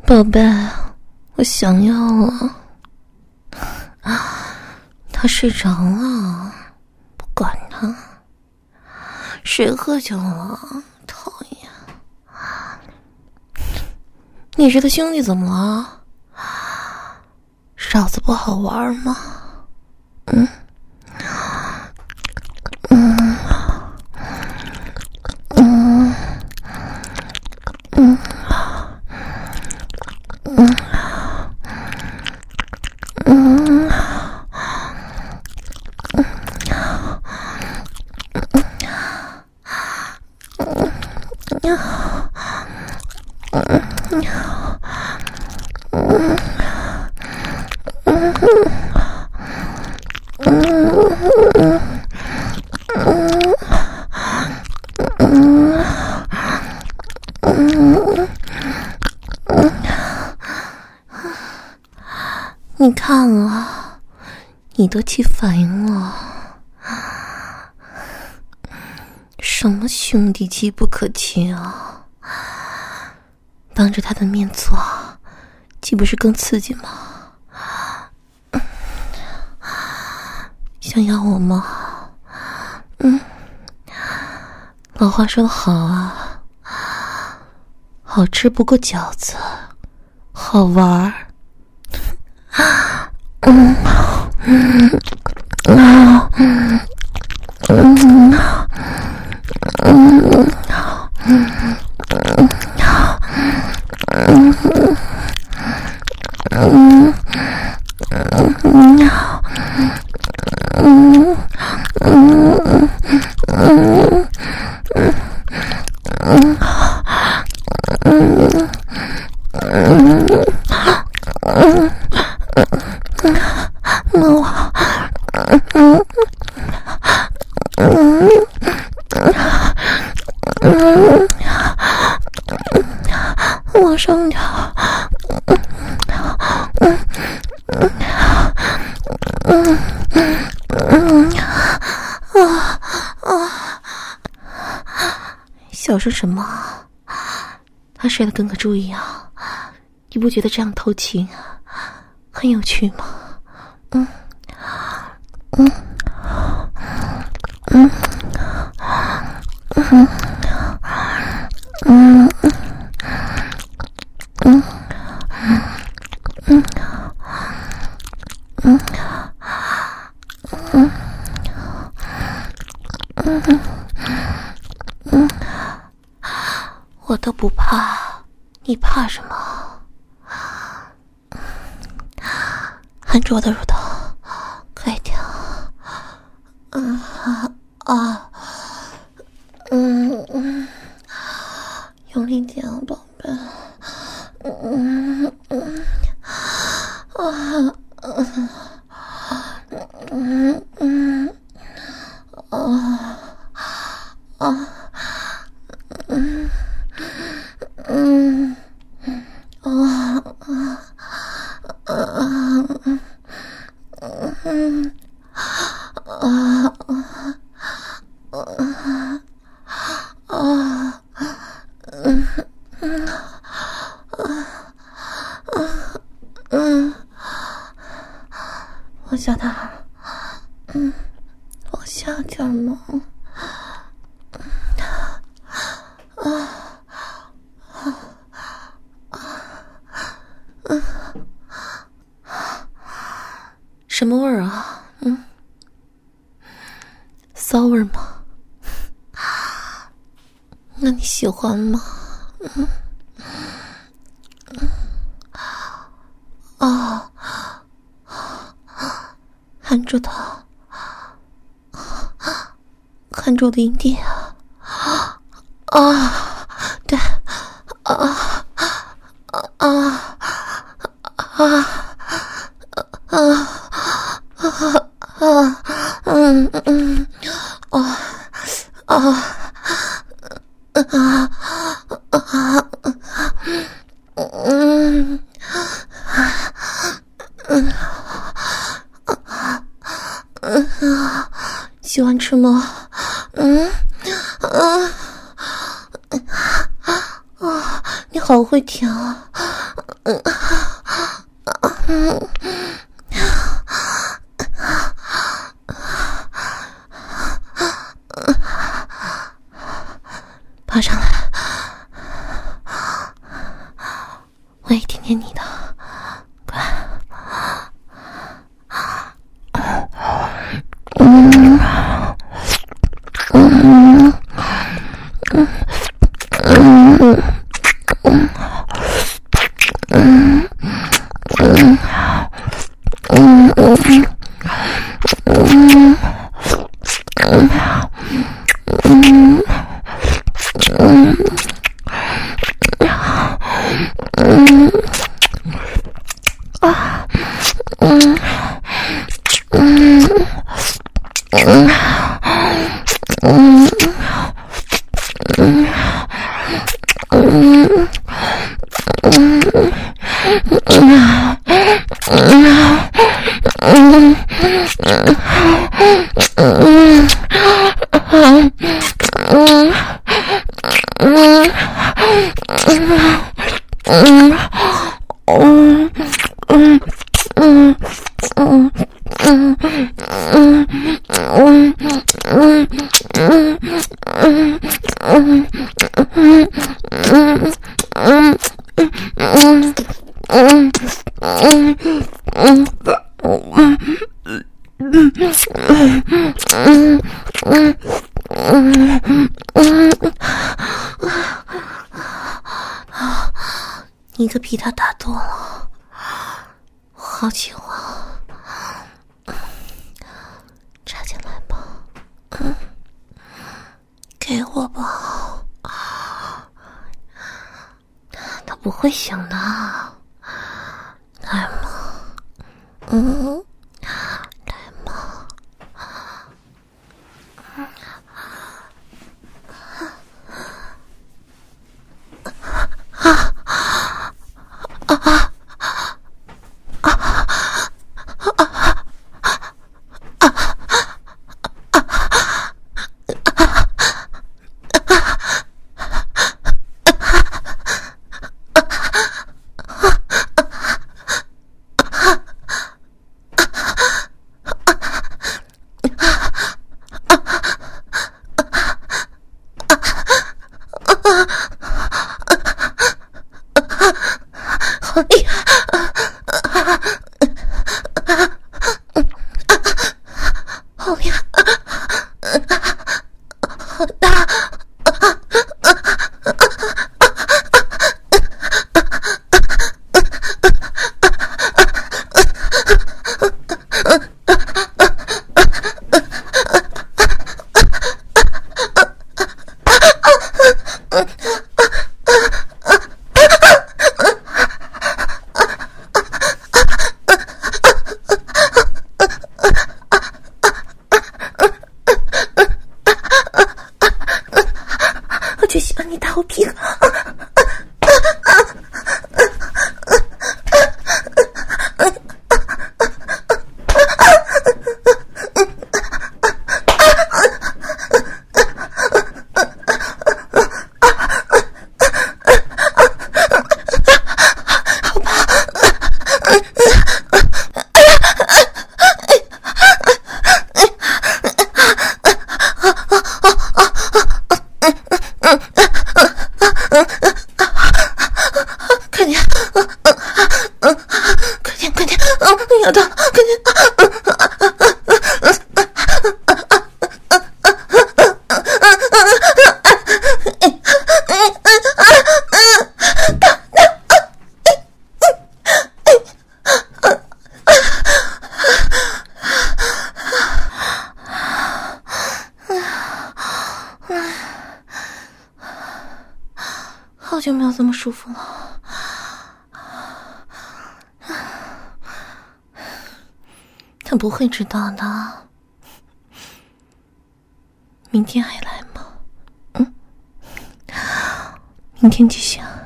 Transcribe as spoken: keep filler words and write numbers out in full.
宝贝，我想要了。他睡着了，不管他，谁喝酒了？讨厌！你是他兄弟怎么了？嫂子不好玩吗？嗯嗯嗯嗯嗯嗯。你看啊，你都起反应了。什么兄弟机不可欺啊！当着他的面做，岂不是更刺激吗？想要我吗？嗯，老话说得好啊，好吃不过饺子，好玩儿。嗯嗯啊嗯嗯嗯嗯嗯往上跳，嗯嗯嗯嗯啊啊！小声什么？他睡得跟个猪一样，你不觉得这样偷情很有趣吗？嗯嗯嗯嗯嗯嗯嗯嗯嗯嗯嗯，我都不怕，你怕什么？含住我的乳头，快点！嗯啊，嗯嗯，用力点啊，宝贝！嗯嗯啊嗯嗯嗯啊啊嗯嗯啊啊啊嗯啊啊啊嗯嗯嗯，往下点儿，嗯，往下点儿嘛，啊啊啊嗯，什么味儿啊？嗯，骚味儿吗？那你喜欢吗？嗯嗯啊。含住他，含住我的阴蒂啊！啊，对，啊啊啊啊啊啊啊！嗯嗯啊啊啊啊嗯嗯。嗯，喜欢吃吗？嗯，嗯，啊，你好会舔啊！ 嗯嗯。爬上来，我也听见你的，快。嗯嗯嗯嗯嗯嗯嗯嗯嗯嗯嗯。嗯嗯啊嗯嗯嗯嗯嗯嗯你可比他打多了，我好喜欢，插进来吧，嗯，给我吧，他不会醒的，来嘛，嗯，来嘛，嗯。啊啊啊啊好厉害！好厉害！好大！我就喜欢你打我屁股。快点，嗯嗯嗯，快点快点，嗯，要到，快点，好久没有这么舒服了。他不会知道的。明天还来吗？嗯，明天继续啊。